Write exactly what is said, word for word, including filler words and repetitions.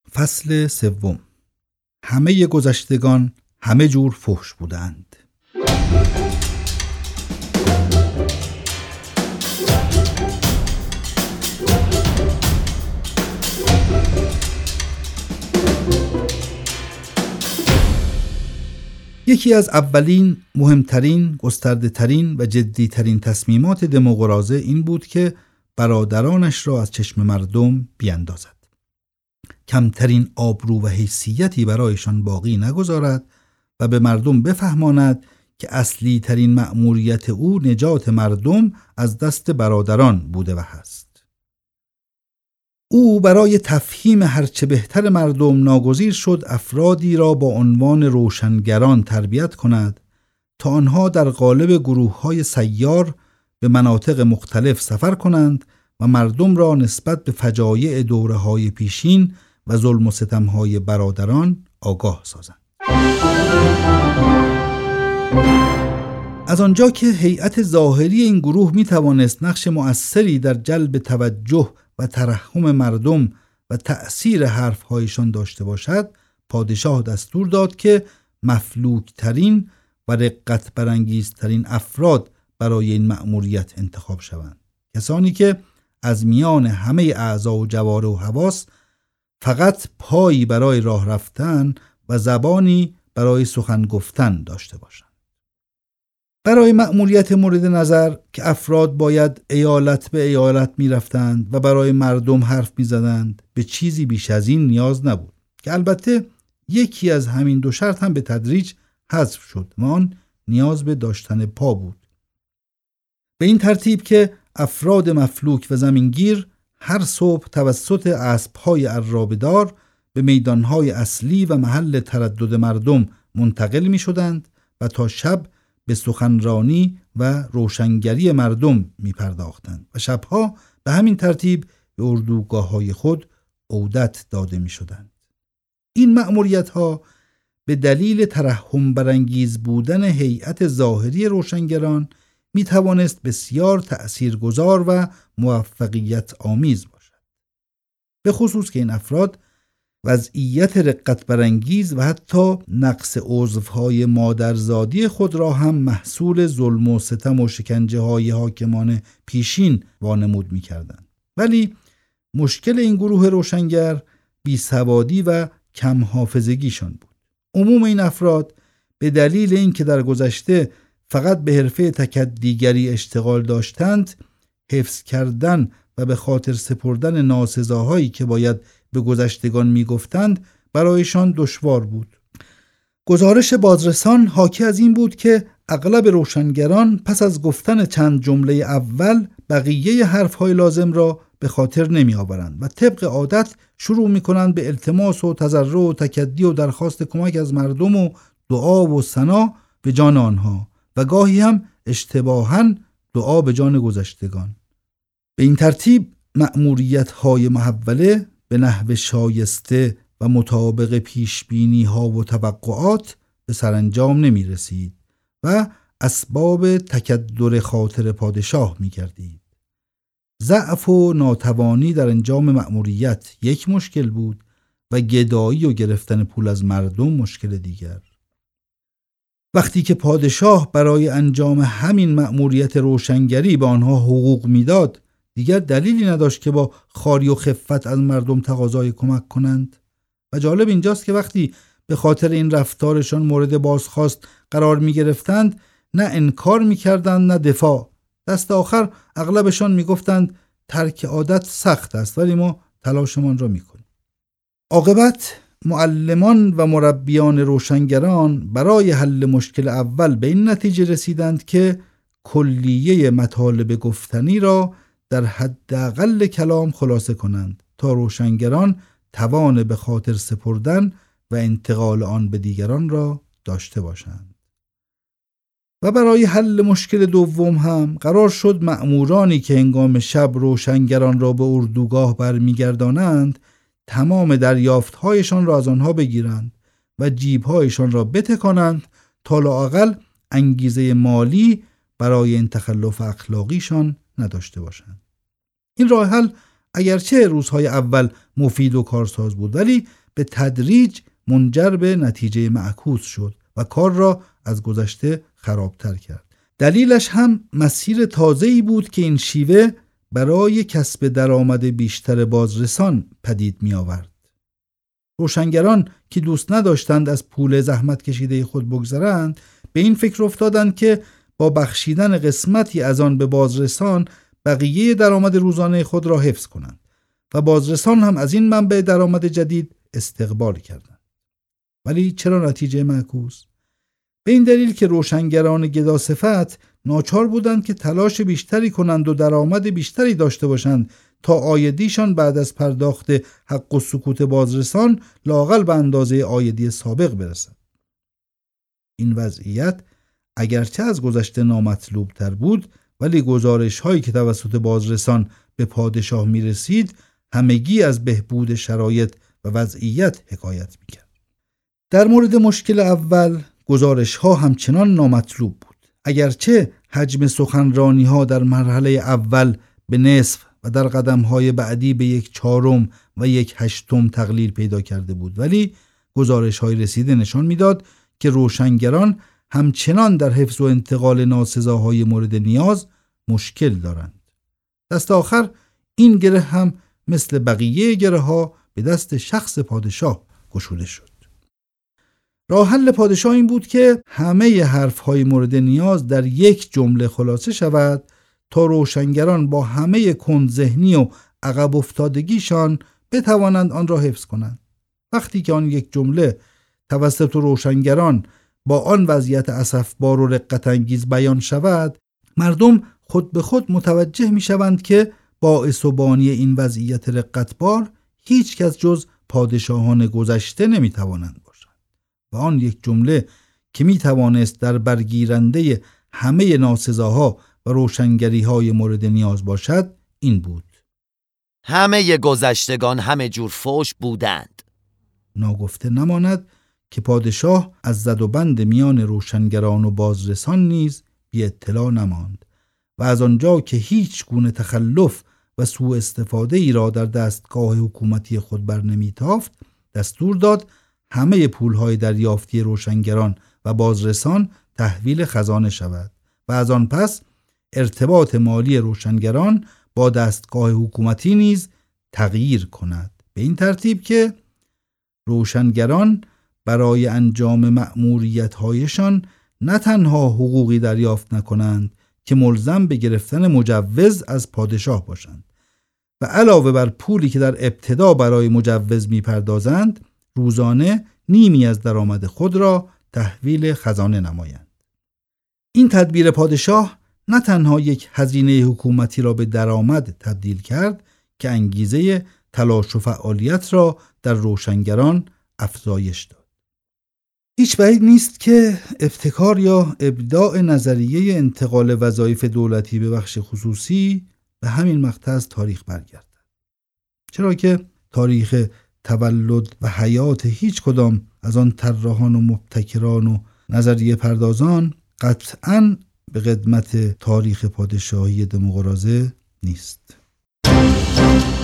فصل سوم. همه گذشتگان همه جور فحش بودند. یکی از اولین، مهمترین، گسترده ترین و جدی ترین تصمیمات دموقراطه این بود که برادرانش را از چشم مردم بیاندازد. کمترین آبرو و حیثیتی برایشان باقی نگذارد و به مردم بفهماند که اصلی ترین مأموریت او نجات مردم از دست برادران بوده و هست. او برای تفهیم هرچه بهتر مردم ناگزیر شد افرادی را با عنوان روشنگران تربیت کند تا آنها در قالب گروه‌های سیار به مناطق مختلف سفر کنند و مردم را نسبت به فجایع دوره‌های پیشین و ظلم و ستم‌های برادران آگاه سازند. از آنجا که هیئت ظاهری این گروه می توانست نقش مؤثری در جلب توجه و ترحم مردم و تأثیر حرفهایشان داشته باشد، پادشاه دستور داد که مفلوکترین و رقت برانگیزترین افراد برای این مأموریت انتخاب شوند. کسانی که از میان همه اعضا و جوارح و حواس فقط پایی برای راه رفتن و زبانی برای سخن گفتن داشته باشند. برای مأموریت مورد نظر که افراد باید ایالت به ایالت می رفتند و برای مردم حرف می زدند به چیزی بیش از این نیاز نبود که البته یکی از همین دو شرط هم به تدریج حذف شد و آن نیاز به داشتن پا بود. به این ترتیب که افراد مفلوک و زمینگیر هر صبح توسط اسب‌های عرابه‌دار به میدانهای اصلی و محل تردد مردم منتقل می شدند و تا شب به سخنرانی و روشنگری مردم می پرداختند و شبها به همین ترتیب به اردوگاه‌های خود عودت داده می شدند. این مأموریت‌ها به دلیل ترحم برانگیز بودن هیئت ظاهری روشنگران می توانست بسیار تأثیرگذار و موفقیت آمیز باشد. به خصوص که این افراد وضعیت رقت برانگیز و حتی نقص عضوهای مادرزادی خود را هم محصول ظلم و ستم و شکنجه های حاکمان پیشین وانمود می کردند. ولی مشکل این گروه روشنگر بیسوادی و کم حافظگیشان بود. عموم این افراد به دلیل اینکه در گذشته فقط به حرفه تکدیگری اشتغال داشتند، حفظ کردن و به خاطر سپردن ناسزاهایی که باید به گذشتگان میگفتند برایشان دشوار بود. گزارش بازرسان حاکی از این بود که اغلب روشنگران پس از گفتن چند جمله اول بقیه حرفهای لازم را به خاطر نمی آورند و طبق عادت شروع می کنند به التماس و تضرع و تکدی و درخواست کمک از مردم و دعا و ثنا به جان آنها و گاهی هم اشتباهاً دعا به جان گذشتگان. به این ترتیب مأموریت‌های محوله به نحو شایسته و مطابق پیشبینی‌ها و توقعات به سرانجام نمی رسید و اسباب تکدر خاطر پادشاه می گردید. ضعف و ناتوانی در انجام مأموریت یک مشکل بود و گدایی و گرفتن پول از مردم مشکل دیگر. وقتی که پادشاه برای انجام همین مأموریت روشنگری به آنها حقوق میداد، دیگر دلیلی نداشت که با خواری و خفت از مردم تقاضای کمک کنند. و جالب اینجاست که وقتی به خاطر این رفتارشان مورد بازخواست قرار می گرفتند، نه انکار می کردند نه دفاع. دست آخر اغلبشان می گفتند ترک عادت سخت است ولی ما تلاشمان را می کنیم. عاقبت معلمان و مربیان روشنگران برای حل مشکل اول به این نتیجه رسیدند که کلیه مطالب گفتنی را در حداقل کلام خلاصه کنند تا روشنگران توان به خاطر سپردن و انتقال آن به دیگران را داشته باشند. و برای حل مشکل دوم هم قرار شد مأمورانی که هنگام شب روشنگران را به اردوگاه برمیگردانند تمام دریافت‌هایشان را از آنها بگیرند و جیب‌هایشان را بتکانند تا لااقل انگیزه مالی برای این تخلف اخلاقیشان نداشته باشند. این راه حل اگرچه روزهای اول مفید و کارساز بود، ولی به تدریج منجر به نتیجه معکوس شد و کار را از گذشته خرابتر کرد. دلیلش هم مسیر تازه‌ای بود که این شیوه برای کسب درآمد بیشتر بازرسان پدید می آورد. روشنگران که دوست نداشتند از پول زحمت کشیده خود بگذرند، به این فکر افتادند که با بخشیدن قسمتی از آن به بازرسان بقیه درآمد روزانه خود را حفظ کنند و بازرسان هم از این منبع درآمد جدید استقبال کردند. ولی چرا نتیجه معکوس؟ به این دلیل که روشنگران گداصفت ناچار بودند که تلاش بیشتری کنند و درآمد بیشتری داشته باشند تا عایدیشان بعد از پرداخت حق و سکوت بازرسان لااقل به اندازه عایدی سابق برسد. این وضعیت اگرچه از گذشته نامطلوب تر بود، ولی گزارش هایی که توسط بازرسان به پادشاه می رسید همگی از بهبود شرایط و وضعیت حکایت می کرد. در مورد مشکل اول گزارش ها همچنان نامطلوب بود. اگرچه حجم سخنرانی ها در مرحله اول به نصف و در قدم های بعدی به یک چهارم و یک هشتم تقلیل پیدا کرده بود، ولی گزارش های رسیده نشان میداد که روشنگران همچنان در حفظ و انتقال ناسزاهای مورد نیاز مشکل دارند. دست آخر این گره هم مثل بقیه گره ها به دست شخص پادشاه گشوده شد. راه حل پادشاه این بود که همه حرفهای مورد نیاز در یک جمله خلاصه شود تا روشنگران با همه کندذهنی و عقب افتادگیشان بتوانند آن را حفظ کنند. وقتی که آن یک جمله توسط روشنگران با آن وضعیت اسفبار و رقت انگیز بیان شود، مردم خود به خود متوجه می شوند که باعث و بانی این وضعیت رقتبار هیچ کس جز پادشاهان گذشته نمی توانند باشند و آن یک جمله که می توانست در برگیرنده همه ناسزاها و روشنگری های مورد نیاز باشد این بود: همه گذشتگان همه جور فحش بودند. ناگفته نماند که پادشاه از زد و بند میان روشنگران و بازرسان نیز بی اطلاع نماند و از آنجا که هیچ گونه تخلف و سوء استفاده ای را در دستگاه حکومتی خود بر نمیتافت، دستور داد همه پولهای دریافتی روشنگران و بازرسان تحویل خزانه شود و از آن پس ارتباط مالی روشنگران با دستگاه حکومتی نیز تغییر کند، به این ترتیب که روشنگران برای انجام مأموریت‌هایشان نه تنها حقوقی دریافت نکنند که ملزم به گرفتن مجوز از پادشاه باشند و علاوه بر پولی که در ابتدا برای مجوز می‌پردازند، روزانه نیمی از درآمد خود را تحویل خزانه نمایند. این تدبیر پادشاه نه تنها یک هزینه حکومتی را به درآمد تبدیل کرد که انگیزه تلاش و فعالیت را در روشنگران افزایش داد. هیچ بعید نیست که ابتکار یا ابداع نظریه انتقال وظایف دولتی به بخش خصوصی به همین مقطع از تاریخ برگردد. چرا که تاریخ تولد و حیات هیچ کدام از آن طراحان و مبتکران و نظریه پردازان قطعاً به قدمت تاریخ پادشاهی دموقراطه نیست.